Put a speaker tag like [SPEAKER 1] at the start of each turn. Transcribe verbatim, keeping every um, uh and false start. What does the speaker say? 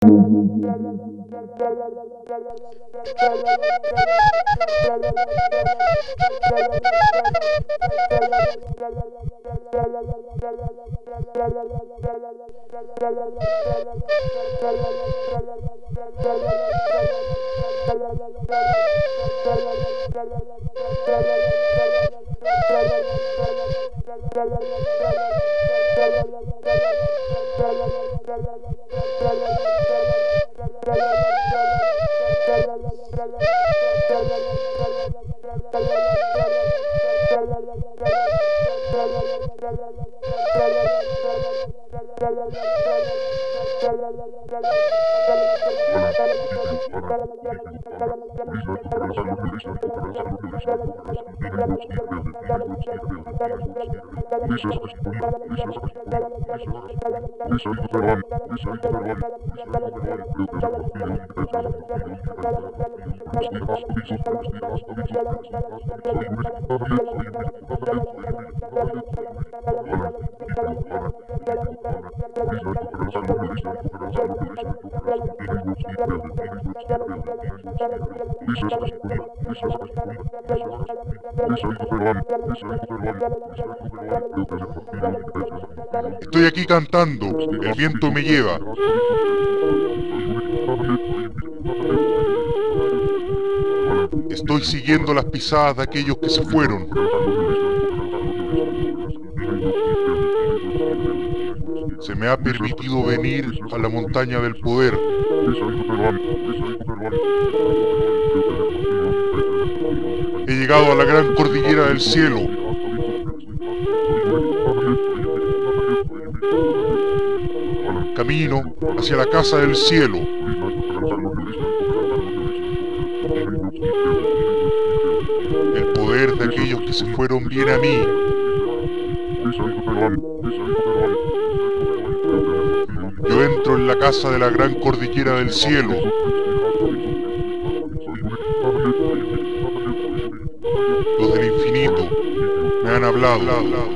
[SPEAKER 1] Estoy aquí cantando, el viento me lleva. Estoy siguiendo las pisadas de aquellos que se fueron. Se me ha permitido venir a la montaña del poder. He llegado a la gran cordillera del cielo. Camino hacia la casa del cielo. El poder de aquellos que se fueron viene a mí. Yo entro en la casa de la gran cordillera del cielo. Los del infinito me han hablado.